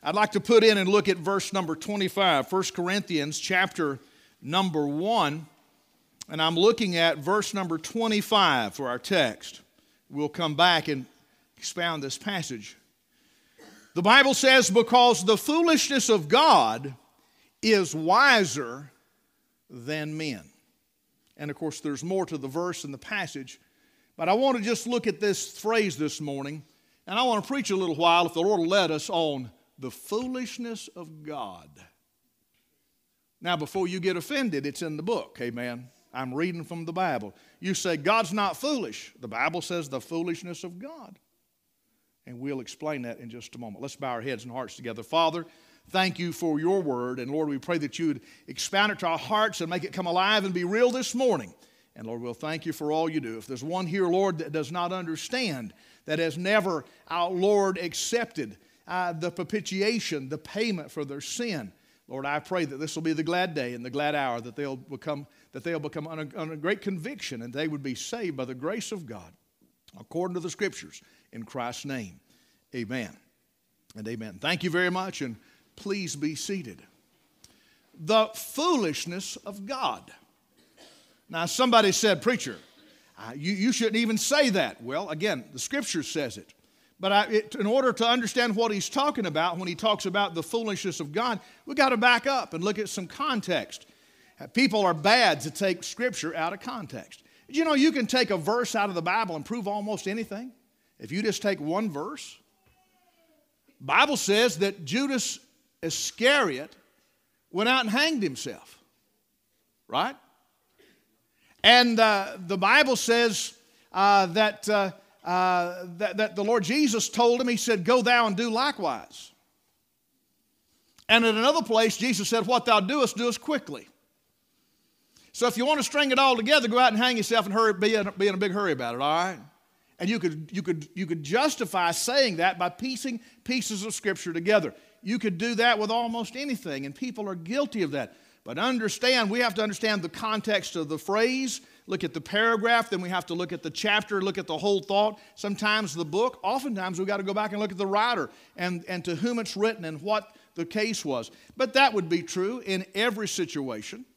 I'd like to put in and look at verse number 25, 1 Corinthians chapter number 1, and I'm looking at verse number 25 for our text. We'll come back and expound this passage. The Bible says, because the foolishness of God is wiser than men. And of course, there's more to the verse and the passage, but I want to just look at this phrase this morning, and I want to preach a little while, if the Lord will let us, on the foolishness of God. Now, before you get offended, it's in the book, amen. I'm reading from the Bible. You say, God's not foolish. The Bible says the foolishness of God. And we'll explain that in just a moment. Let's bow our heads and hearts together. Father, thank you for your word. And Lord, we pray that you would expound it to our hearts and make it come alive and be real this morning. And Lord, we'll thank you for all you do. If there's one here, Lord, that does not understand, that has never, our Lord, accepted the propitiation, the payment for their sin, Lord, I pray that this will be the glad day and the glad hour that they'll become on a great conviction, and they would be saved by the grace of God, according to the Scriptures, in Christ's name. Amen and amen. Thank you very much, and please be seated. The foolishness of God. Now, somebody said, preacher, you shouldn't even say that. Well, again, the Scripture says it. But in order to understand what he's talking about when he talks about the foolishness of God, we've got to back up and look at some context. People are bad to take Scripture out of context. You know, you can take a verse out of the Bible and prove almost anything. If you just take one verse. The Bible says that Judas Iscariot went out and hanged himself. Right? And the Bible says that the Lord Jesus told him, he said, go thou and do likewise. And in another place, Jesus said, what thou doest, doest quickly. So if you want to string it all together, go out and hang yourself and be in a big hurry about it, all right? And you could justify saying that by piecing pieces of Scripture together. You could do that with almost anything, and people are guilty of that. But we have to understand the context of the phrase, look at the paragraph, then we have to look at the chapter, look at the whole thought, sometimes the book. Oftentimes we've got to go back and look at the writer and to whom it's written and what the case was. But that would be true in every situation.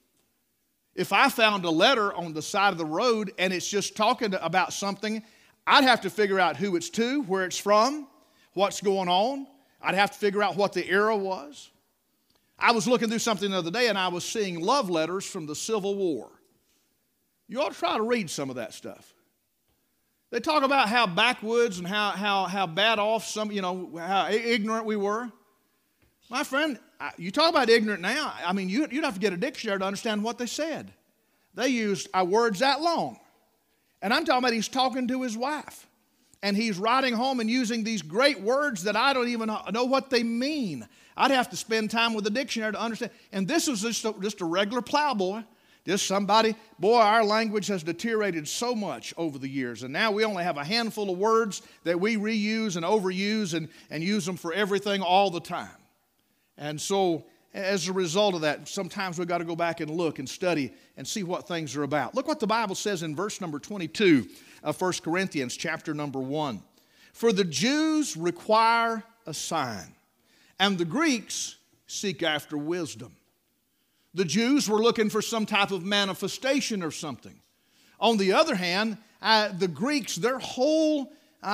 If I found a letter on the side of the road and it's just talking about something, I'd have to figure out who it's to, where it's from, what's going on. I'd have to figure out what the era was. I was looking through something the other day and I was seeing love letters from the Civil War. You ought to try to read some of that stuff. They talk about how backwoods and how bad off how ignorant we were. My friend, you talk about ignorant now. I mean, you'd have to get a dictionary to understand what they said. They used words that long. And I'm talking about he's talking to his wife. And he's writing home and using these great words that I don't even know what they mean. I'd have to spend time with the dictionary to understand. And this was just a regular plowboy. Just somebody, boy, our language has deteriorated so much over the years. And now we only have a handful of words that we reuse and overuse and use them for everything all the time. And so as a result of that, sometimes we've got to go back and look and study and see what things are about. Look what the Bible says in verse number 22 of 1 Corinthians chapter number 1. For the Jews require a sign, and the Greeks seek after wisdom. The Jews were looking for some type of manifestation or something. On the other hand, the Greeks, their whole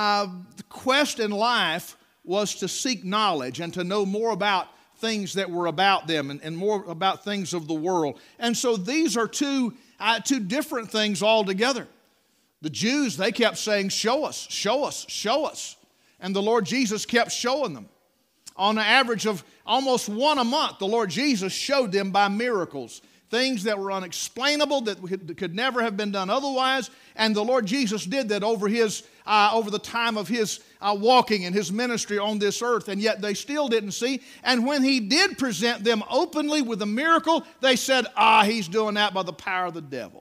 quest in life was to seek knowledge and to know more about things that were about them and more about things of the world. And so these are two different things altogether. The Jews, they kept saying, show us, show us, show us. And the Lord Jesus kept showing them. On an average of almost one a month, the Lord Jesus showed them by miracles, things that were unexplainable, that could never have been done otherwise. And the Lord Jesus did that over the time of his walking and his ministry on this earth, and yet they still didn't see. And when he did present them openly with a miracle, they said, he's doing that by the power of the devil.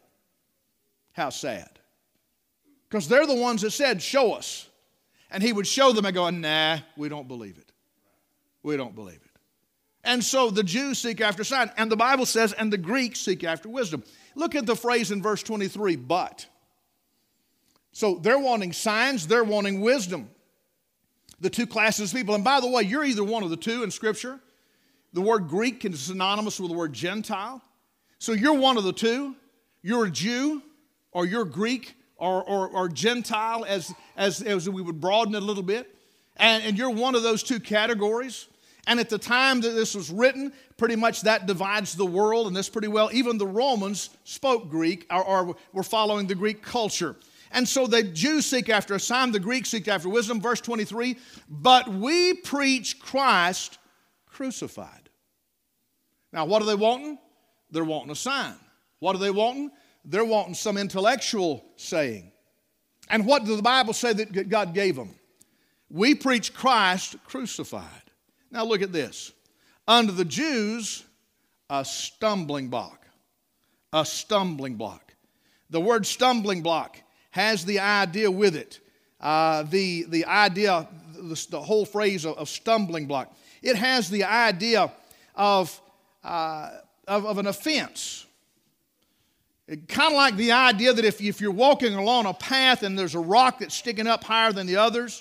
How sad. Because they're the ones that said, show us. And he would show them and go, nah, we don't believe it. We don't believe it. And so the Jews seek after sign, and the Bible says, and the Greeks seek after wisdom. Look at the phrase in verse 23, but. So they're wanting signs, they're wanting wisdom. the two classes of people. And by the way, you're either one of the two in Scripture. The word Greek is synonymous with the word Gentile. So you're one of the two. You're a Jew, or you're Greek, or Gentile, as we would broaden it a little bit. And you're one of those two categories. And at the time that this was written, pretty much that divides the world, and this pretty well. Even the Romans spoke Greek, or were following the Greek culture. And so the Jews seek after a sign, the Greeks seek after wisdom. Verse 23, but we preach Christ crucified. Now, what are they wanting? They're wanting a sign. What are they wanting? They're wanting some intellectual saying. And what did the Bible say that God gave them? We preach Christ crucified. Now look at this. Unto the Jews, a stumbling block. A stumbling block. The word stumbling block has the idea with it. The idea, the whole phrase of stumbling block. It has the idea of an offense. Kind of like the idea that if you're walking along a path and there's a rock that's sticking up higher than the others.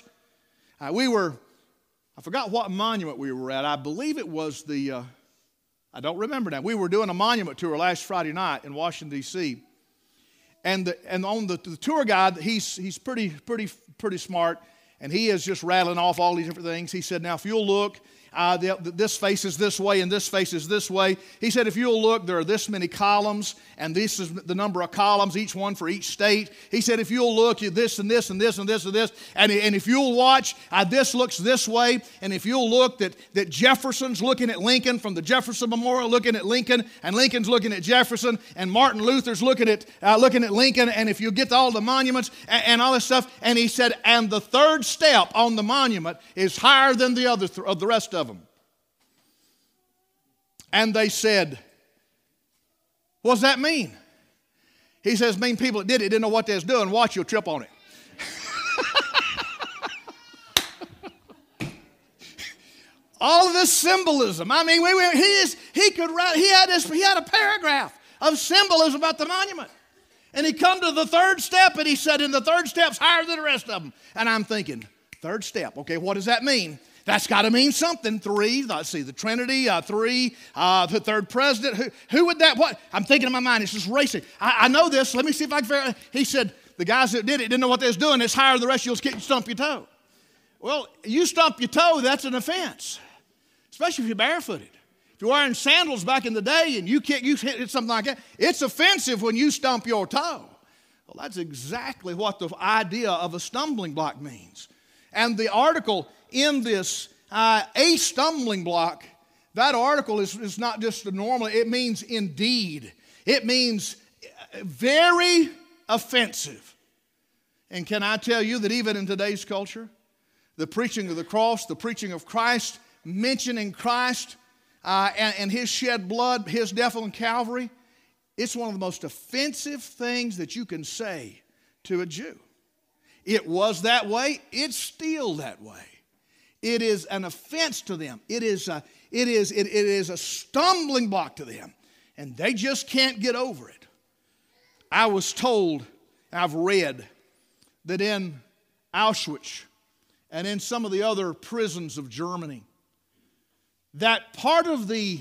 I forgot what monument we were at. I believe it was I don't remember now. We were doing a monument tour last Friday night in Washington, D.C. And on the tour guide, he's pretty smart, and he is just rattling off all these different things. He said, now if you'll look, this faces this way and this faces this way. He said, if you'll look, there are this many columns, and this is the number of columns, each one for each state. He said, if you'll look, this and this and this and this and this, and if you'll watch, this looks this way, and if you'll look that Jefferson's looking at Lincoln from the Jefferson Memorial, looking at Lincoln, and Lincoln's looking at Jefferson, and Martin Luther's looking at Lincoln, and if you get all the monuments and all this stuff, and he said, and the third step on the monument is higher than the other of the rest of them. And they said, what does that mean? He says, mean people that did it didn't know what they was doing. Watch, you'll trip on it. All of this symbolism. I mean, he had a paragraph of symbolism about the monument. And he come to the third step, and he said, and the third step's higher than the rest of them. And I'm thinking, third step, okay, what does that mean? That's got to mean something. Three, let's see, the Trinity, three, the third president. Who would that, what? I'm thinking in my mind, it's just racing. I know this, let me see if I can figure it out. He said, the guys that did it didn't know what they was doing. It's higher than the rest, you'll stump your toe. Well, you stump your toe, that's an offense. Especially if you're barefooted. If you're wearing sandals back in the day and you hit something like that, it's offensive when you stump your toe. Well, that's exactly what the idea of a stumbling block means. And the article in this, a stumbling block, that article is not just a normal, it means indeed. It means very offensive. And can I tell you that even in today's culture, the preaching of the cross, the preaching of Christ, mentioning Christ and his shed blood, his death on Calvary, it's one of the most offensive things that you can say to a Jew. It was that way. It's still that way. It is an offense to them. It is a stumbling block to them. And they just can't get over it. I was told, I've read, that in Auschwitz and in some of the other prisons of Germany, that part of the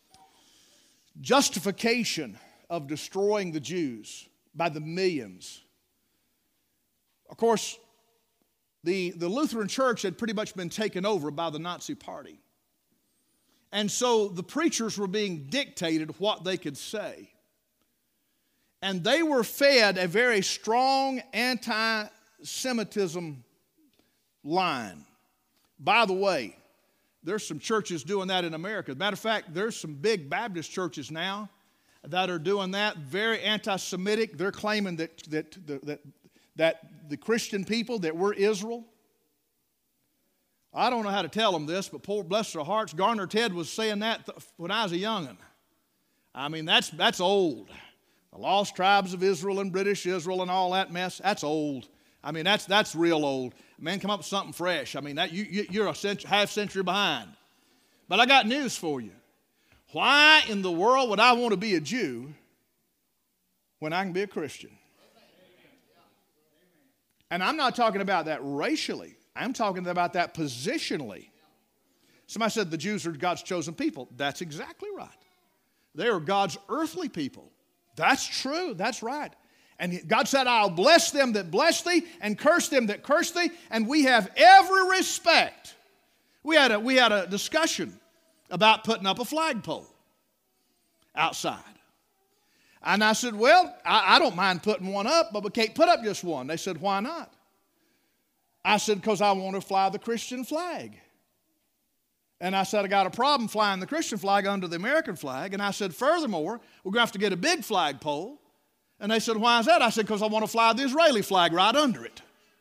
justification of destroying the Jews by the millions, of course, the Lutheran Church had pretty much been taken over by the Nazi Party. And so the preachers were being dictated what they could say. And they were fed a very strong anti-Semitism line. By the way, there's some churches doing that in America. As a matter of fact, there's some big Baptist churches now that are doing that, very anti-Semitic. They're claiming that the Christian people, that we're Israel. I don't know how to tell them this, but poor bless their hearts, Garner Ted was saying that when I was a young'un. I mean, that's old. The lost tribes of Israel and British Israel and all that mess, that's old. I mean, that's real old. Man, come up with something fresh. I mean, you're a half century behind. But I got news for you. Why in the world would I want to be a Jew when I can be a Christian? And I'm not talking about that racially. I'm talking about that positionally. Somebody said the Jews are God's chosen people. That's exactly right. They are God's earthly people. That's true. That's right. And God said, I'll bless them that bless thee and curse them that curse thee. And we have every respect. We had a discussion about putting up a flagpole outside. And I said, well, I don't mind putting one up, but we can't put up just one. They said, why not? I said, because I want to fly the Christian flag. And I said, I got a problem flying the Christian flag under the American flag. And I said, furthermore, we're going to have to get a big flagpole. And they said, why is that? I said, because I want to fly the Israeli flag right under it.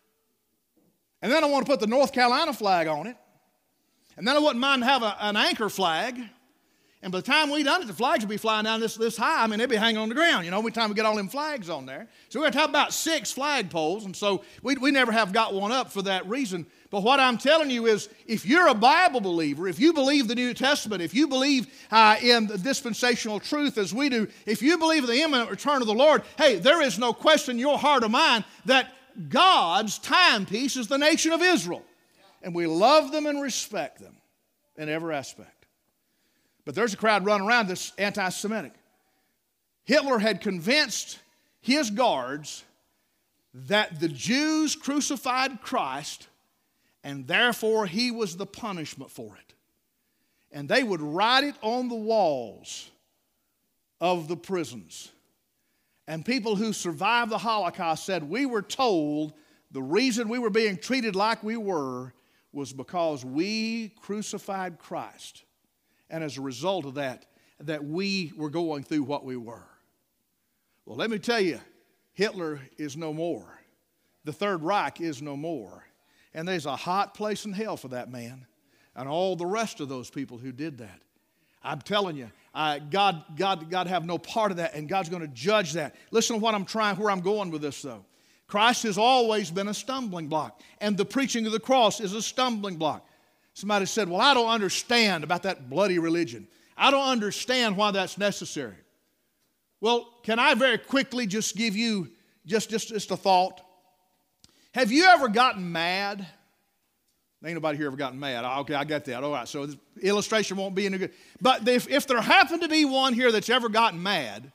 And then I want to put the North Carolina flag on it. And then I wouldn't mind to have an anchor flag. And by the time we done it, the flags would be flying down this high. I mean, they'd be hanging on the ground, every time we get all them flags on there. So we have to have about 6 flagpoles. And so we never have got one up for that reason. But what I'm telling you is, if you're a Bible believer, if you believe the New Testament, if you believe in the dispensational truth as we do, if you believe in the imminent return of the Lord, hey, there is no question in your heart or mind that God's timepiece is the nation of Israel. And we love them and respect them in every aspect. But there's a crowd running around that's anti-Semitic. Hitler had convinced his guards that the Jews crucified Christ, and therefore he was the punishment for it. And they would write it on the walls of the prisons. And people who survived the Holocaust said, we were told the reason we were being treated like we were was because we crucified Christ. And as a result of that we were going through what we were. Well, let me tell you, Hitler is no more. The Third Reich is no more. And there's a hot place in hell for that man and all the rest of those people who did that. I'm telling you, God have no part of that, and God's going to judge that. Listen to where I'm going with this, though. Christ has always been a stumbling block, and the preaching of the cross is a stumbling block. Somebody said, well, I don't understand about that bloody religion. I don't understand why that's necessary. Well, can I very quickly just give you just a thought? Have you ever gotten mad? Ain't nobody here ever gotten mad. Okay, I got that. All right, so the illustration won't be any good. But if there happened to be one here that's ever gotten mad,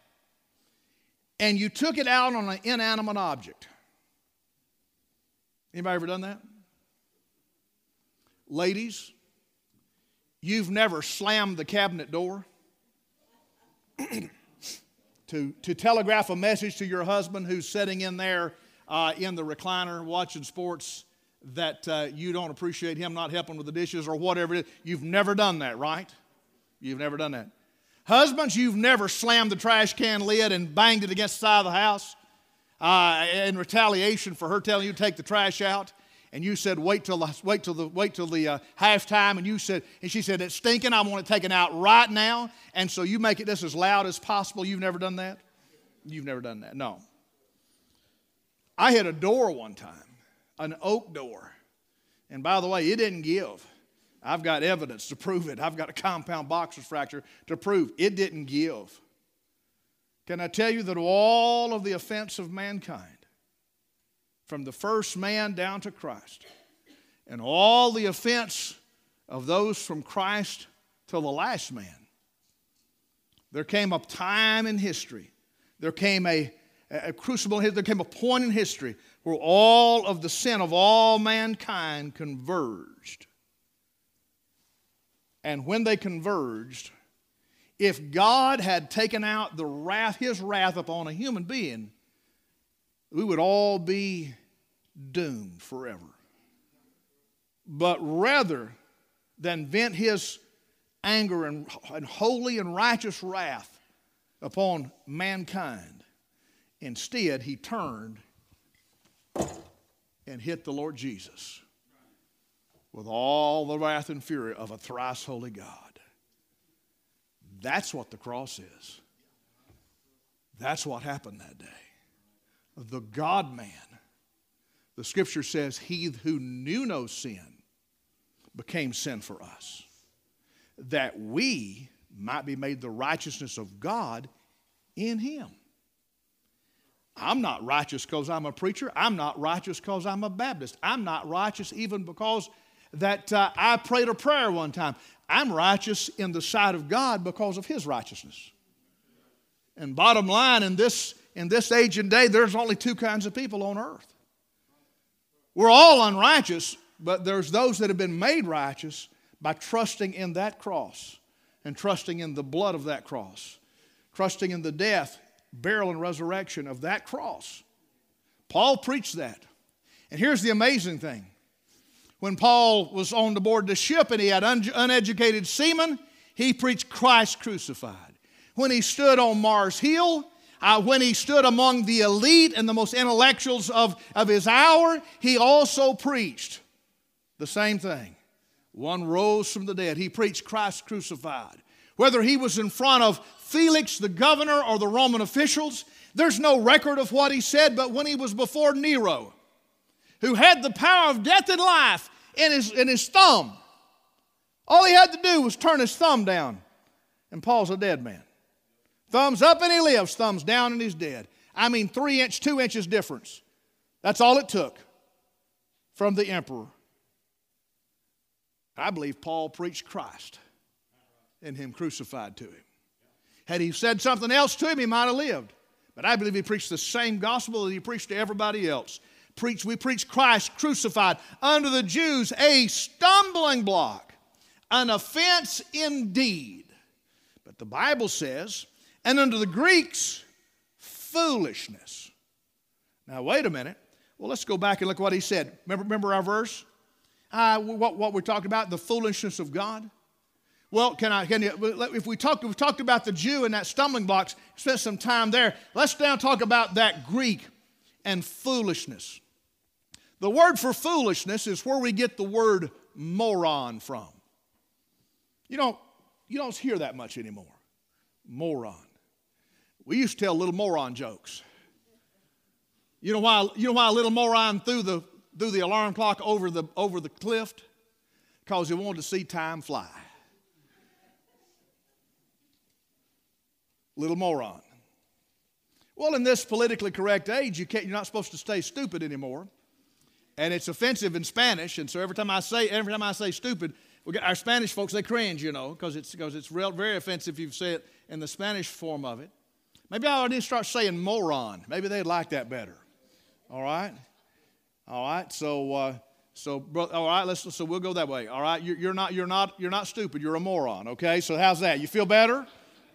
and you took it out on an inanimate object. Anybody ever done that? Ladies, you've never slammed the cabinet door to telegraph a message to your husband who's sitting in there in the recliner watching sports that you don't appreciate him not helping with the dishes or whatever it is. You've never done that, right? You've never done that. Husbands, you've never slammed the trash can lid and banged it against the side of the house in retaliation for her telling you to take the trash out. And you said, wait till the halftime. And she said, it's stinking. I want it taken out right now. And so you make it just as loud as possible. You've never done that? You've never done that. No. I hit a door one time, an oak door. And by the way, it didn't give. I've got evidence to prove it. I've got a compound boxer's fracture to prove it didn't give. Can I tell you that all of the offense of mankind, from the first man down to Christ, and all the offense of those from Christ till the last man, there came a time in history, there came a crucible, there came a point in history where all of the sin of all mankind converged. And when they converged, if God had taken out His wrath upon a human being, we would all be doomed forever. But rather than vent His anger and holy and righteous wrath upon mankind, instead He turned and hit the Lord Jesus with all the wrath and fury of a thrice holy God. That's what the cross is. That's what happened that day. The God-man. The Scripture says, He who knew no sin became sin for us, that we might be made the righteousness of God in Him. I'm not righteous because I'm a preacher. I'm not righteous because I'm a Baptist. I'm not righteous even because that I prayed a prayer one time. I'm righteous in the sight of God because of His righteousness. And bottom line, in this age and day, there's only two kinds of people on earth. We're all unrighteous, but there's those that have been made righteous by trusting in that cross and trusting in the blood of that cross, trusting in the death, burial, and resurrection of that cross. Paul preached that. And here's the amazing thing. When Paul was on the board of the ship and he had uneducated seamen, he preached Christ crucified. When he stood on Mars Hill, when he stood among the elite and the most intellectuals of his hour, he also preached the same thing. One rose from the dead. He preached Christ crucified. Whether he was in front of Felix, the governor, or the Roman officials, there's no record of what he said, but when he was before Nero, who had the power of death and life in his thumb, all he had to do was turn his thumb down, and Paul's a dead man. Thumbs up and he lives, thumbs down and he's dead. I mean 2 inches difference. That's all it took from the emperor. I believe Paul preached Christ and Him crucified to him. Had he said something else to him, he might have lived. But I believe he preached the same gospel that he preached to everybody else. We preach Christ crucified. Unto the Jews a stumbling block, an offense indeed. But the Bible says, and unto the Greeks, foolishness. Now, wait a minute. Well, let's go back and look what he said. Remember our verse? What we're talking about, the foolishness of God. Well, if we talked about the Jew and that stumbling blocks, spent some time there. Let's now talk about that Greek and foolishness. The word for foolishness is where we get the word moron from. You don't hear that much anymore. Moron. We used to tell little moron jokes. You know why a little moron threw the alarm clock over the cliff? Because he wanted to see time fly. Little moron. Well, in this politically correct age, you're not supposed to stay stupid anymore. And it's offensive in Spanish, and so every time I say stupid, our Spanish folks, they cringe, because it's very offensive if you say it in the Spanish form of it. Maybe I ought to start saying moron. Maybe they'd like that better. All right? All right, so we'll go that way. All right, you're not stupid. You're a moron. Okay, so how's that? You feel better?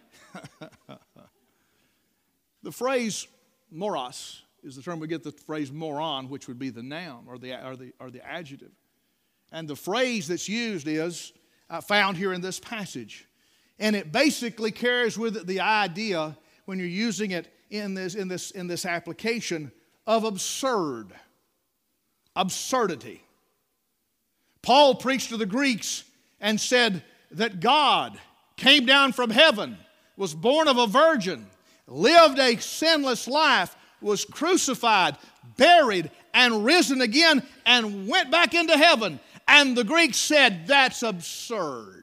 The phrase moros is the term we get the phrase moron, which would be the noun or the adjective. And the phrase that's used is found here in this passage, and it basically carries with it the idea, when you're using it in this application, of absurdity. Paul preached to the Greeks and said that God came down from heaven, was born of a virgin, lived a sinless life, was crucified, buried, and risen again, and went back into heaven. And the Greeks said, that's absurd.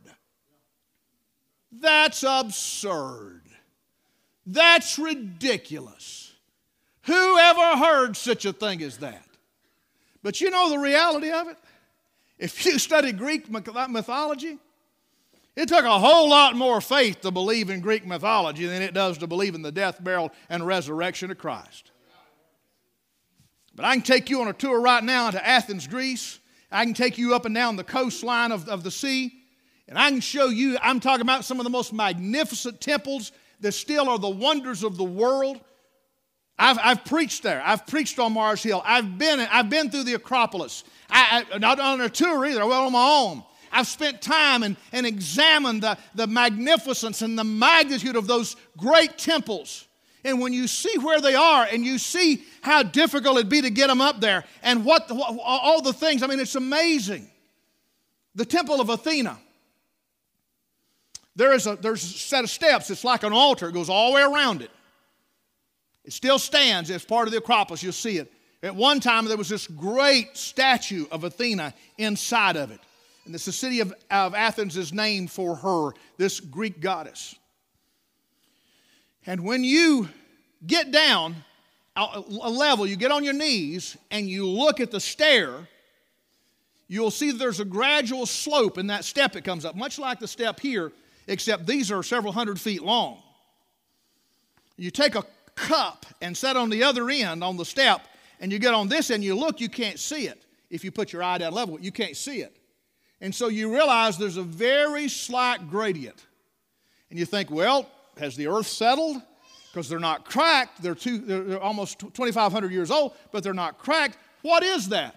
That's absurd. That's ridiculous. Who ever heard such a thing as that? But you know the reality of it? If you study Greek mythology, it took a whole lot more faith to believe in Greek mythology than it does to believe in the death, burial, and resurrection of Christ. But I can take you on a tour right now to Athens, Greece. I can take you up and down the coastline of the sea, and I can show you, I'm talking about some of the most magnificent temples that still are the wonders of the world. I've preached there. I've preached on Mars Hill. I've been through the Acropolis. Not on a tour either. I went on my own. I've spent time and examined the magnificence and the magnitude of those great temples. And when you see where they are and you see how difficult it'd be to get them up there and all the things, I mean, it's amazing. The Temple of Athena. There's a set of steps. It's like an altar. It goes all the way around it. It still stands as part of the Acropolis. You'll see it. At one time, there was this great statue of Athena inside of it. And the city of Athens is named for her, this Greek goddess. And when you get down a level, you get on your knees and you look at the stair, you'll see there's a gradual slope in that step that comes up, much like the step here, except these are several hundred feet long. You take a cup and set on the other end on the step, and you get on this end, you look, you can't see it. If you put your eye down level, you can't see it. And so you realize there's a very slight gradient. And you think, well, has the earth settled? Because they're not cracked. They're almost 2,500 years old, but they're not cracked. What is that?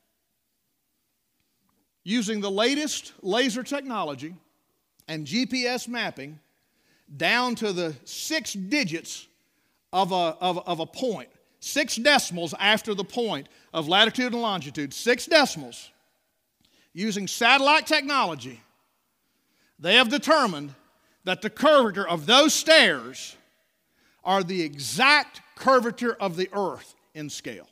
Using the latest laser technology and GPS mapping down to the 6 digits of a point, 6 decimals after the point of latitude and longitude, 6 decimals, using satellite technology, they have determined that the curvature of those stairs are the exact curvature of the earth in scale.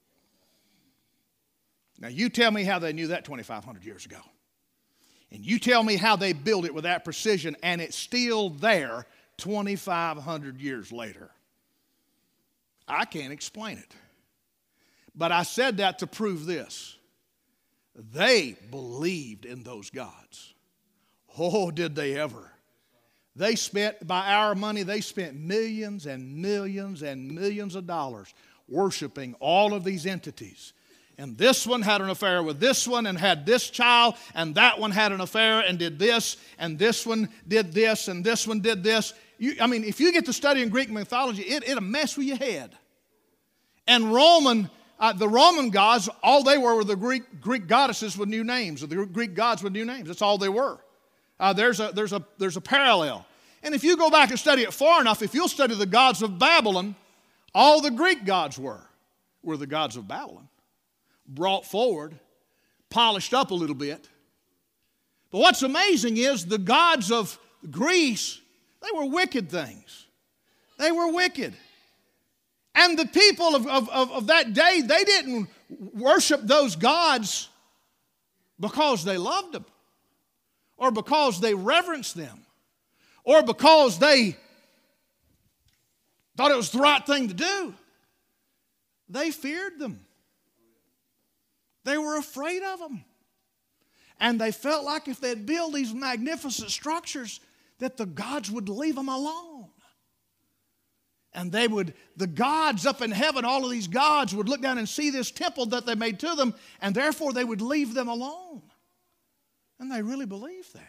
Now you tell me how they knew that 2,500 years ago. And you tell me how they built it with that precision and it's still there 2,500 years later. I can't explain it. But I said that to prove this. They believed in those gods. Oh, did they ever. They spent, by our money, they spent millions and millions and millions of dollars worshiping all of these entities. And this one had an affair with this one and had this child, and that one had an affair and did this, and this one did this, and this one did this. If you get to studying Greek mythology, it'll mess with your head. And the Roman gods, all they were the Greek goddesses with new names, or the Greek gods with new names. That's all they were. There's a parallel. And if you go back and study it far enough, if you'll study the gods of Babylon, all the Greek gods were the gods of Babylon. Brought forward, polished up a little bit. But what's amazing is the gods of Greece, they were wicked things. They were wicked. And the people of that day, they didn't worship those gods because they loved them, or because they reverenced them, or because they thought it was the right thing to do. They feared them. They were afraid of them. And they felt like if they'd build these magnificent structures, that the gods would leave them alone. And the gods up in heaven, all of these gods would look down and see this temple that they made to them, and therefore they would leave them alone. And they really believed that.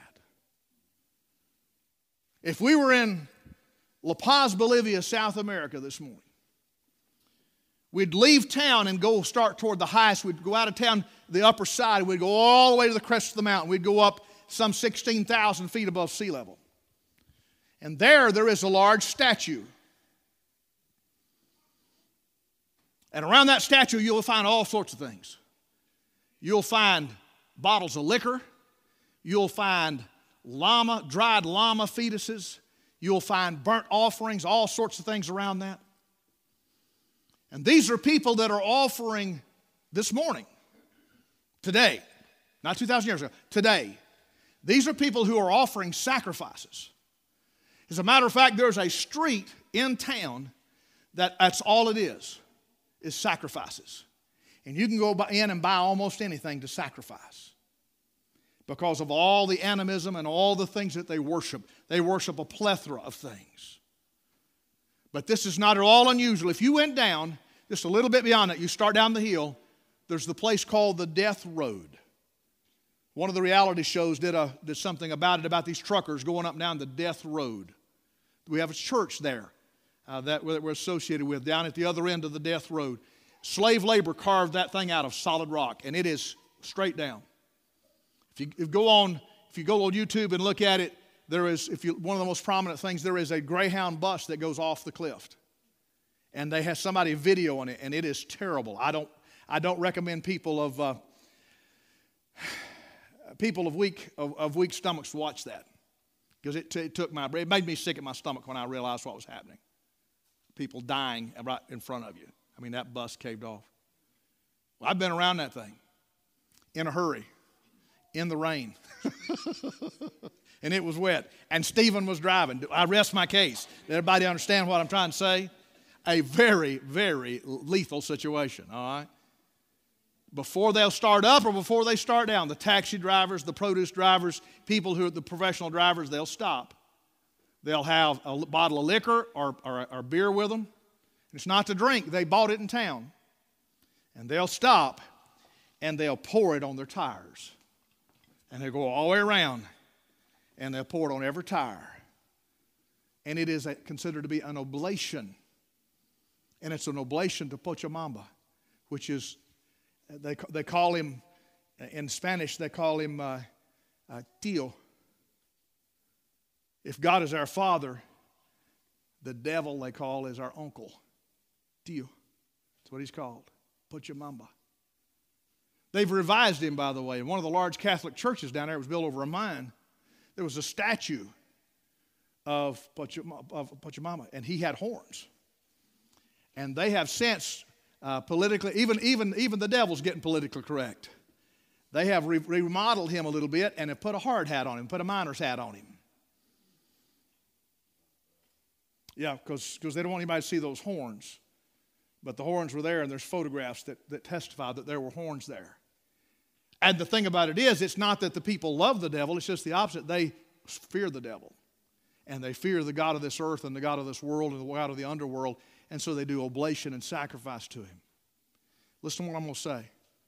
If we were in La Paz, Bolivia, South America this morning, we'd leave town and go start toward the highest. We'd go out of town, the upper side. We'd go all the way to the crest of the mountain. We'd go up some 16,000 feet above sea level. And there is a large statue. And around that statue, you'll find all sorts of things. You'll find bottles of liquor. You'll find dried llama fetuses. You'll find burnt offerings, all sorts of things around that. And these are people that are offering this morning, today, not 2,000 years ago, today. These are people who are offering sacrifices. As a matter of fact, there's a street in town that's all it is sacrifices. And you can go in and buy almost anything to sacrifice because of all the animism and all the things that they worship. They worship a plethora of things. But this is not at all unusual. If you went down just a little bit beyond that, you start down the hill, there's the place called the Death Road. One of the reality shows did something about it, about these truckers going up and down the Death Road. We have a church there that we're associated with down at the other end of the Death Road. Slave labor carved that thing out of solid rock, and it is straight down. If you go on YouTube and look at it, there is, one of the most prominent things, there is a Greyhound bus that goes off the cliff. And they have somebody videoing it, and it is terrible. I don't recommend people of weak stomachs to watch that, because it made me sick at my stomach when I realized what was happening. People dying right in front of you. I mean, that bus caved off. Well, I've been around that thing in a hurry, in the rain. And it was wet. And Stephen was driving. I rest my case. Did everybody understand what I'm trying to say? a very, very lethal situation, all right? Before they'll start up or before they start down, the taxi drivers, the produce drivers, people who are the professional drivers, they'll stop. They'll have a bottle of liquor or beer with them. It's not to drink. They bought it in town. And they'll stop and they'll pour it on their tires. And they'll go all the way around and they'll pour it on every tire. And it is considered to be an oblation. And it's an oblation to Pachamama, which is, they call him, in Spanish, they call him tío. If God is our father, the devil, they call, is our uncle. Tío. That's what he's called. Pachamama. They've revised him, by the way. In one of the large Catholic churches down there, it was built over a mine. There was a statue of Pachamama, and he had horns. And they have since politically, even the devil's getting politically correct. They have remodeled him a little bit and have put a hard hat on him, put a miner's hat on him. Yeah, because they don't want anybody to see those horns. But the horns were there, and there's photographs that testify that there were horns there. And the thing about it is, it's not that the people love the devil, it's just the opposite. They fear the devil. And they fear the God of this earth and the God of this world and the God of the underworld. And so they do oblation and sacrifice to him. Listen to what I'm going to say.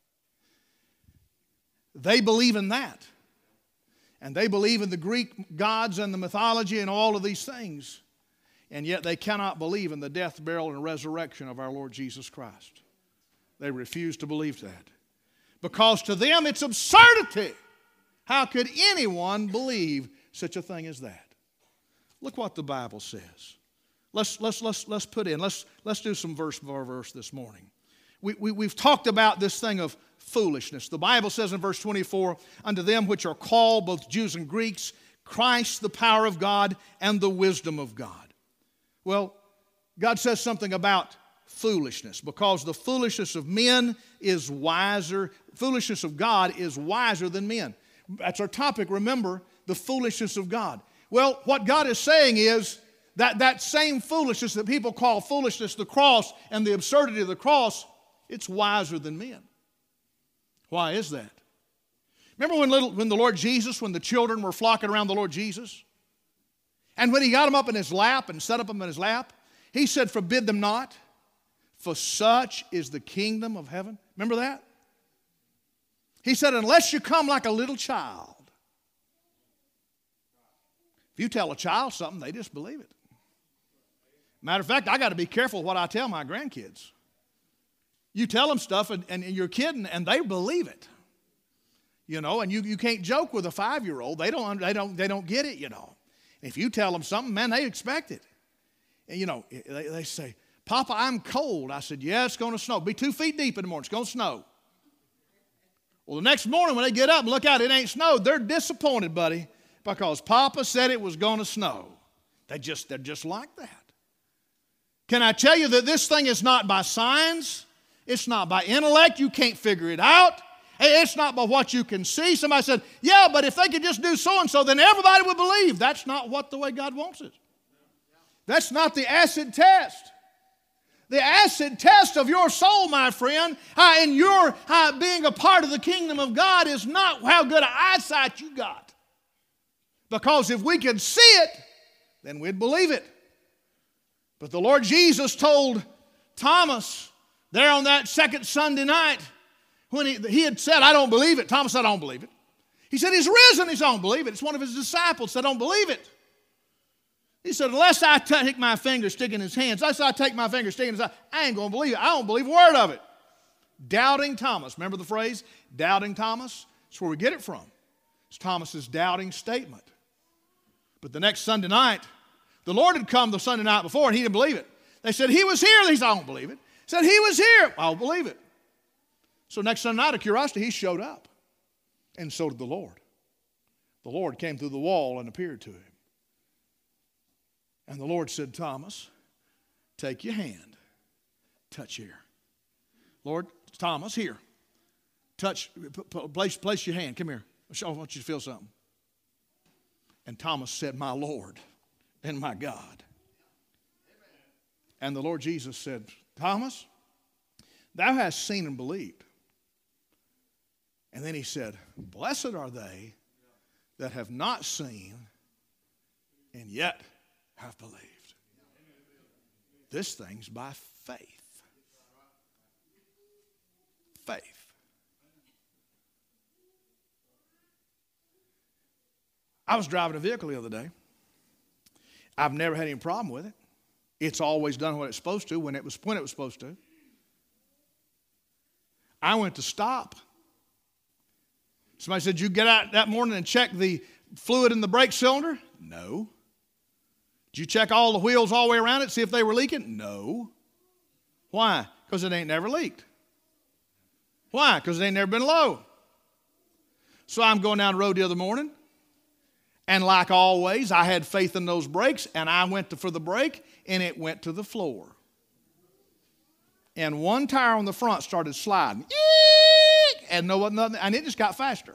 They believe in that. And they believe in the Greek gods and the mythology and all of these things. And yet they cannot believe in the death, burial, and resurrection of our Lord Jesus Christ. They refuse to believe that. Because to them it's absurdity. How could anyone believe such a thing as that? Look what the Bible says. Let's put in. Let's do some verse by verse this morning. We've talked about this thing of foolishness. The Bible says in verse 24, unto them which are called, both Jews and Greeks, Christ the power of God and the wisdom of God. Well, God says something about foolishness, because the foolishness of men is wiser. Foolishness of God is wiser than men. That's our topic, remember, the foolishness of God. Well, what God is saying is that same foolishness that people call foolishness, the cross, and the absurdity of the cross, it's wiser than men. Why is that? Remember when the Lord Jesus, when the children were flocking around the Lord Jesus? And when he got them up in his lap and set up them in his lap, he said, forbid them not, for such is the kingdom of heaven. Remember that? He said, unless you come like a little child. If you tell a child something, they just believe it. Matter of fact, I got to be careful what I tell my grandkids. You tell them stuff and you're kidding and they believe it. You know, and you can't joke with a 5-year-old. They don't get it, you know. If you tell them something, man, they expect it. And, you know, they say, Papa, I'm cold. I said, yeah, it's going to snow. Be 2 feet deep in the morning. It's going to snow. Well, the next morning when they get up and look out, it ain't snowed. They're disappointed, buddy, because Papa said it was going to snow. They're just like that. Can I tell you that this thing is not by science? It's not by intellect. You can't figure it out. It's not by what you can see. Somebody said, yeah, but if they could just do so-and-so, then everybody would believe. That's not the way God wants it. That's not the acid test. The acid test of your soul, my friend, and your being a part of the kingdom of God is not how good an eyesight you got. Because if we could see it, then we'd believe it. But the Lord Jesus told Thomas there on that second Sunday night, when he had said, I don't believe it. Thomas said, I don't believe it. He said, he's risen. He said, I don't believe it. It's one of his disciples said, I don't believe it. He said, unless I take my finger, stick in his hands, unless I take my finger, stick in his eye, I ain't going to believe it. I don't believe a word of it. Doubting Thomas. Remember the phrase, doubting Thomas? That's where we get it from. It's Thomas's doubting statement. But the next Sunday night, the Lord had come the Sunday night before and he didn't believe it. They said, he was here. He said, I don't believe it. Said, he was here. I don't believe it. So next Sunday night, of curiosity, he showed up. And so did the Lord. The Lord came through the wall and appeared to him. And the Lord said, Thomas, take your hand. Touch here. Lord, Thomas, here. Touch, place your hand. Come here. I want you to feel something. And Thomas said, my Lord and my God. And the Lord Jesus said, Thomas, thou hast seen and believed. And then he said, blessed are they that have not seen and yet have believed. This thing's by faith. Faith. I was driving a vehicle the other day. I've never had any problem with it. It's always done what it's supposed to when it was supposed to. I went to stop. Somebody said, you get out that morning and check the fluid in the brake cylinder? No. Did you check all the wheels all the way around it, see if they were leaking? No. Why? Because it ain't never leaked. Why? Because it ain't never been low. So I'm going down the road the other morning, and like always, I had faith in those brakes, and I went for the brake, and it went to the floor. And one tire on the front started sliding. And nothing, and it just got faster.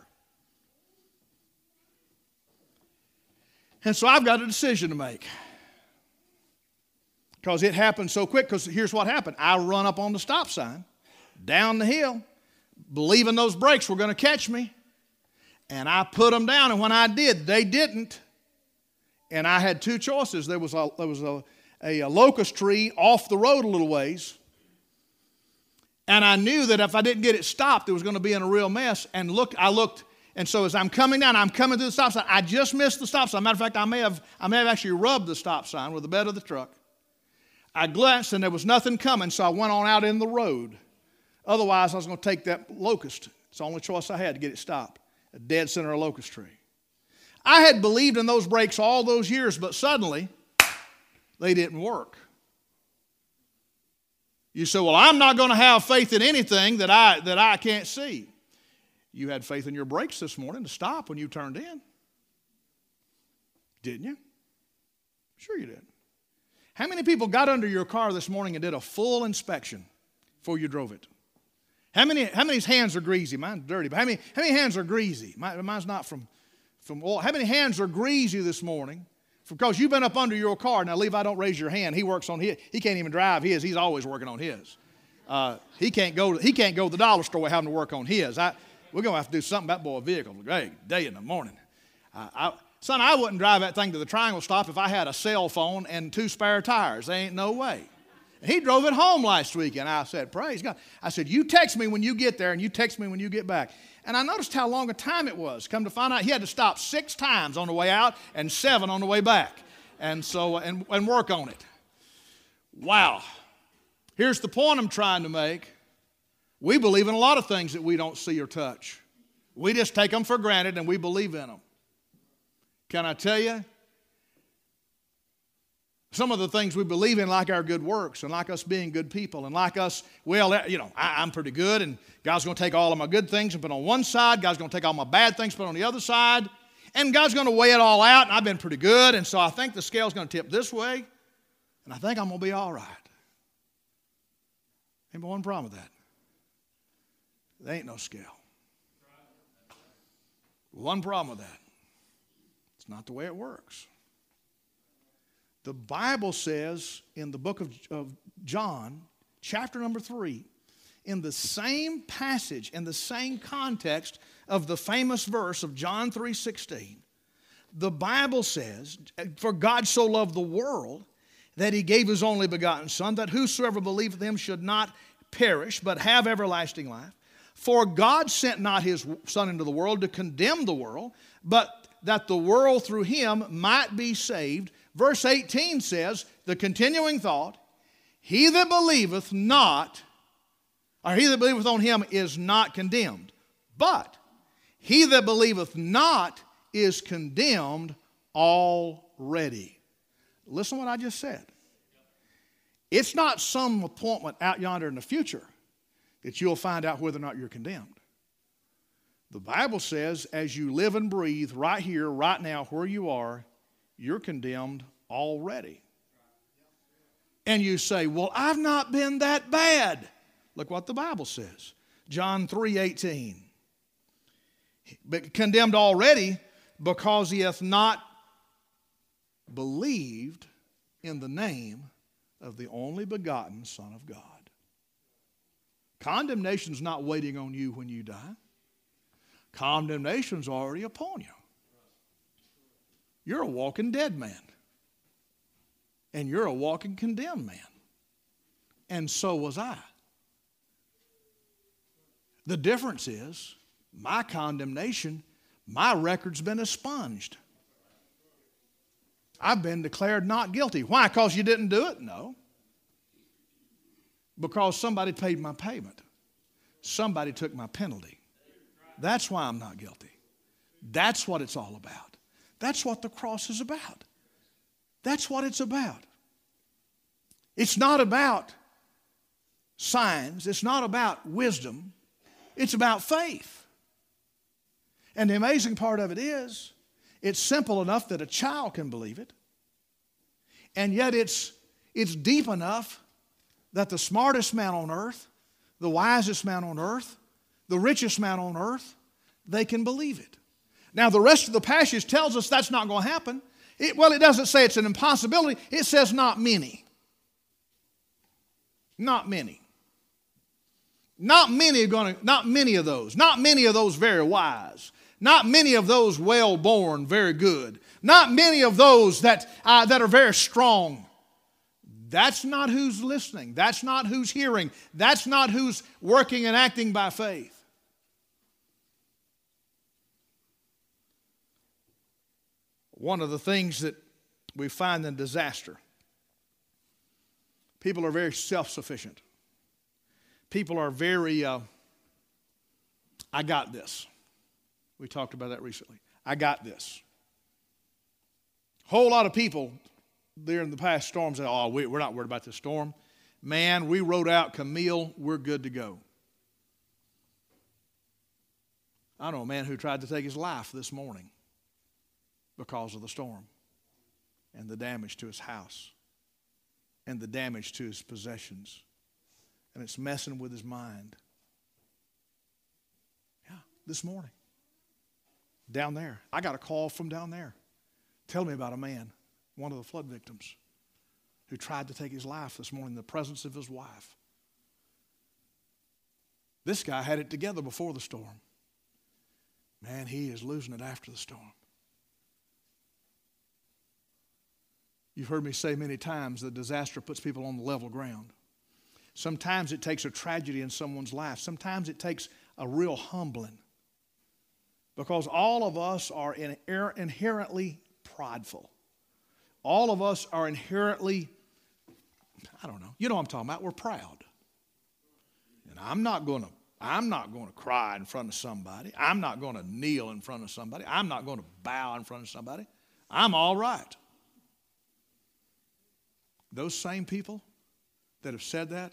And so I've got a decision to make. Because it happened so quick, because here's what happened. I run up on the stop sign, down the hill, believing those brakes were going to catch me. And I put them down, and when I did, they didn't. And I had two choices. There was a locust tree off the road a little ways. And I knew that if I didn't get it stopped, it was going to be in a real mess. And I looked, and so as I'm coming down, I'm coming through the stop sign. I just missed the stop sign. Matter of fact, I may have actually rubbed the stop sign with the bed of the truck. I glanced, and there was nothing coming, so I went on out in the road. Otherwise, I was going to take that locust. It's the only choice I had to get it stopped. A dead center of a locust tree. I had believed in those brakes all those years, but suddenly, they didn't work. You say, well, I'm not going to have faith in anything that I can't see. You had faith in your brakes this morning to stop when you turned in. Didn't you? Sure you did. How many people got under your car this morning and did a full inspection before you drove it? How many's hands are greasy? Mine's dirty, but how many hands are greasy? Mine's not from oil. How many hands are greasy this morning? Because you've been up under your car. Now, Levi, don't raise your hand. He works on his. He can't even drive his. He's always working on his. He can't go to the dollar store without having to work on his. We're going to have to do something about that boy vehicle. Hey, day in the morning. Son, I wouldn't drive that thing to the triangle stop if I had a cell phone and 2 spare tires. There ain't no way. He drove it home last week, and I said, praise God. I said, you text me when you get there, and you text me when you get back. And I noticed how long a time it was. Come to find out, he had to stop 6 times on the way out and 7 on the way back. And so, and work on it. Wow. Here's the point I'm trying to make. We believe in a lot of things that we don't see or touch. We just take them for granted, and we believe in them. Can I tell you? Some of the things we believe in, like our good works and like us being good people and like us, I'm pretty good and God's going to take all of my good things and put on one side. God's going to take all my bad things and put on the other side. And God's going to weigh it all out, and I've been pretty good, and so I think the scale's going to tip this way, and I think I'm going to be all right. Ain't but one problem with that. There ain't no scale. One problem with that. It's not the way it works. The Bible says in the book of John, chapter number 3, in the same passage, in the same context of the famous verse of John 3:16, the Bible says, for God so loved the world that he gave his only begotten Son, that whosoever believeth him should not perish, but have everlasting life. For God sent not his Son into the world to condemn the world, but that the world through him might be saved. Verse 18 says, the continuing thought, he that believeth not, or he that believeth on him is not condemned. But he that believeth not is condemned already. Listen to what I just said. It's not some appointment out yonder in the future that you'll find out whether or not you're condemned. The Bible says as you live and breathe right here, right now, where you are, you're condemned already. And you say, well, I've not been that bad. Look what the Bible says. John 3:18. But condemned already because he hath not believed in the name of the only begotten Son of God. Condemnation's not waiting on you when you die. Condemnation's already upon you. You're a walking dead man. And you're a walking condemned man. And so was I. The difference is, my condemnation, my record's been expunged. I've been declared not guilty. Why? Because you didn't do it? No. Because somebody paid my payment. Somebody took my penalty. That's why I'm not guilty. That's what it's all about. That's what the cross is about. That's what it's about. It's not about signs. It's not about wisdom. It's about faith. And the amazing part of it is, it's simple enough that a child can believe it. And yet it's deep enough that the smartest man on earth, the wisest man on earth, the richest man on earth, they can believe it. Now the rest of the passage tells us that's not going to happen. It doesn't say it's an impossibility. It says not many. Not many. Not many of those. Not many of those very wise. Not many of those well-born, very good. Not many of those that are very strong. That's not who's listening. That's not who's hearing. That's not who's working and acting by faith. One of the things that we find in disaster, people are very self-sufficient. People are very, I got this. We talked about that recently. I got this. Whole lot of people during the past storms say, oh, we're not worried about this storm. Man, we rode out Camille, we're good to go. I know a man who tried to take his life this morning because of the storm and the damage to his house and the damage to his possessions. And it's messing with his mind. Yeah, this morning. Down there. I got a call from down there. Tell me about a man, one of the flood victims, who tried to take his life this morning in the presence of his wife. This guy had it together before the storm. Man, he is losing it after the storm. You've heard me say many times that disaster puts people on the level ground. Sometimes it takes a tragedy in someone's life. Sometimes it takes a real humbling. Because all of us are inherently prideful. All of us are inherently, I don't know, you know what I'm talking about, we're proud. And I'm not going to cry in front of somebody. I'm not going to kneel in front of somebody. I'm not going to bow in front of somebody. I'm all right. Those same people that have said that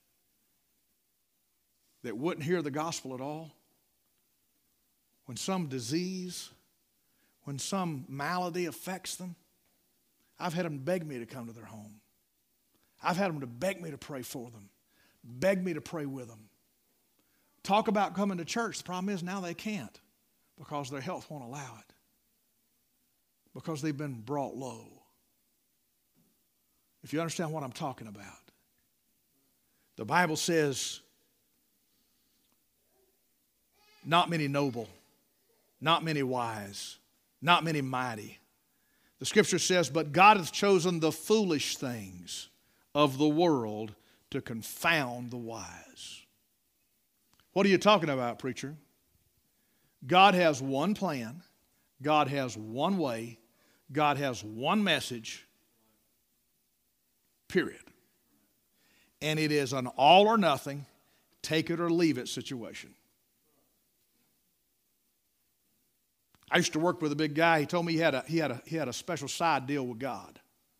wouldn't hear the gospel at all, when some disease, when some malady affects them, I've had them beg me to come to their home. I've had them to beg me to pray for them, beg me to pray with them. Talk about coming to church. The problem is now they can't because their health won't allow it, because they've been brought low. If you understand what I'm talking about. The Bible says, not many noble, not many wise, not many mighty. The scripture says, but God hath chosen the foolish things of the world to confound the wise. What are you talking about, preacher? God has one plan. God has one way. God has one message. Period. And it is an all or nothing, take it or leave it situation. I used to work with a big guy. He told me he had a special side deal with God.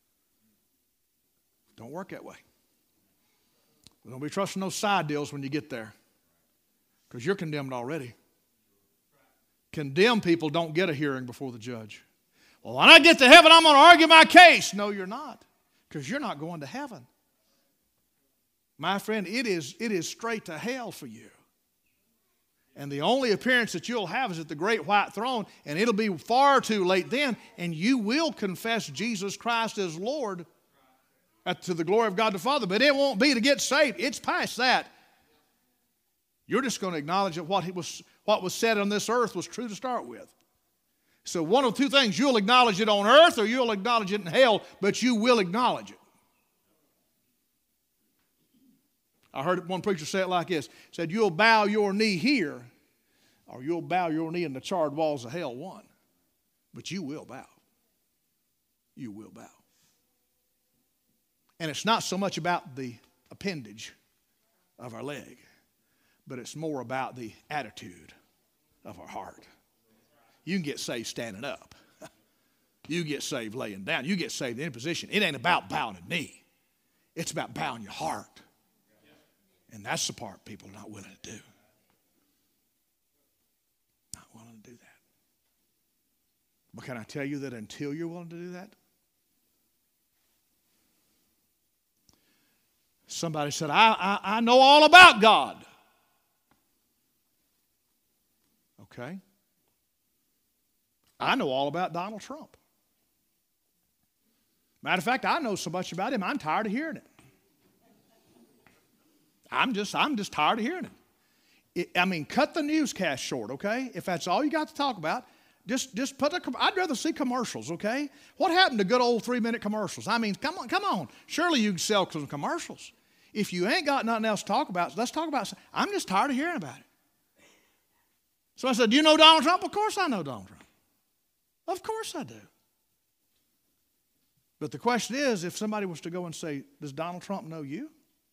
Don't work that way. Don't be trusting those side deals when you get there, because you're condemned already. Condemned people don't get a hearing before the judge. Well, when I get to heaven, I'm going to argue my case. No, you're not, because you're not going to heaven. My friend, it is straight to hell for you. And the only appearance that you'll have is at the great white throne, and it'll be far too late then, and you will confess Jesus Christ as Lord. to the glory of God the Father. But it won't be to get saved. It's past that. You're just going to acknowledge that what was said on this earth was true to start with. So one of two things, you'll acknowledge it on earth or you'll acknowledge it in hell, but you will acknowledge it. I heard one preacher say it like this. He said, you'll bow your knee here or you'll bow your knee in the charred walls of hell one. But you will bow. You will bow. And it's not so much about the appendage of our leg, but it's more about the attitude of our heart. You can get saved standing up. You get saved laying down. You get saved in any position. It ain't about bowing a knee. It's about bowing your heart. And that's the part people are not willing to do. Not willing to do that. But can I tell you that until you're willing to do that? Somebody said, I know all about God. Okay. I know all about Donald Trump. Matter of fact, I know so much about him, I'm tired of hearing it. I'm just tired of hearing it. Cut the newscast short, okay? If that's all you got to talk about, just put I'd rather see commercials, okay? What happened to good old 3-minute commercials? Come on. Surely you can sell some commercials. If you ain't got nothing else to talk about, let's talk about something. I'm just tired of hearing about it. So I said, do you know Donald Trump? Of course I know Donald Trump. Of course I do. But the question is, if somebody was to go and say, does Donald Trump know you?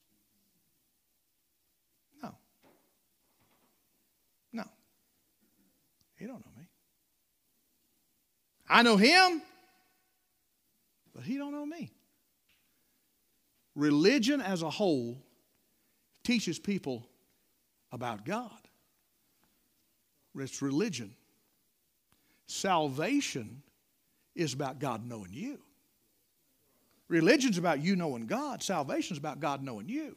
No. He don't know me. I know him, but he don't know me. Religion as a whole teaches people about God. It's religion. Salvation is about God knowing you. Religion's about you knowing God. Salvation's about God knowing you.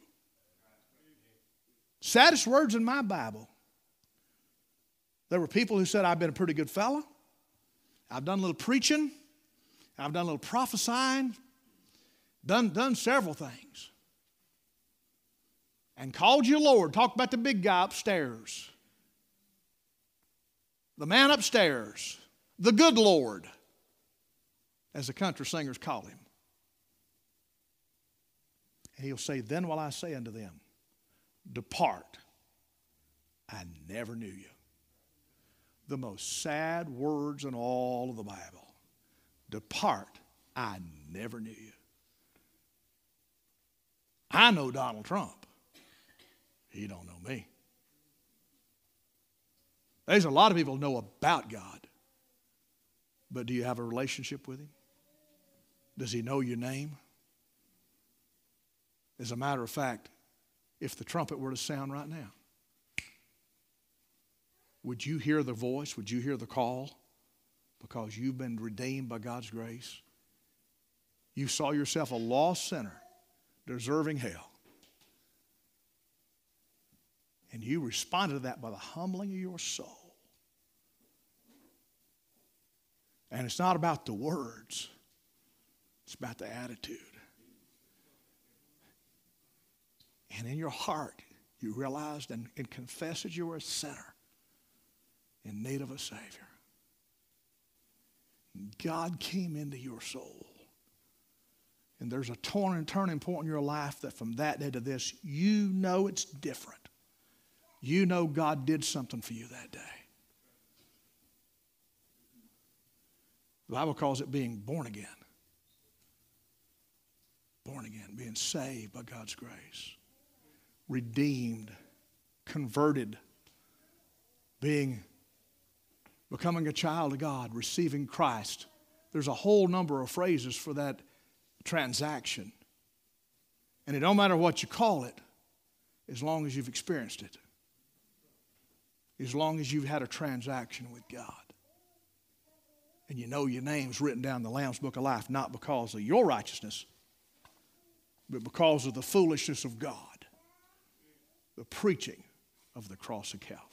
Saddest words in my Bible. There were people who said, I've been a pretty good fellow. I've done a little preaching. I've done a little prophesying. Done several things. And called you Lord. Talked about the big guy upstairs. The man upstairs. The good Lord. As the country singers call him. And he'll say, then will I say unto them, depart. I never knew you. The most sad words in all of the Bible. Depart. I never knew you. I know Donald Trump. He don't know me. There's a lot of people who know about God. But do you have a relationship with him? Does he know your name? As a matter of fact, if the trumpet were to sound right now, would you hear the voice? Would you hear the call? Because you've been redeemed by God's grace. You saw yourself a lost sinner, deserving hell. And you responded to that by the humbling of your soul. And it's not about the words. It's about the attitude. And in your heart, you realized and confessed that you were a sinner in need of a Savior. God came into your soul. And there's a turning point in your life that from that day to this, you know it's different. You know God did something for you that day. The Bible calls it being born again. Born again, being saved by God's grace. Redeemed, converted, becoming a child of God, receiving Christ. There's a whole number of phrases for that transaction. And it don't matter what you call it, as long as you've experienced it. As long as you've had a transaction with God. And you know your name's written down in the Lamb's Book of Life, not because of your righteousness, but because of the foolishness of God. The preaching of the cross of Calvary.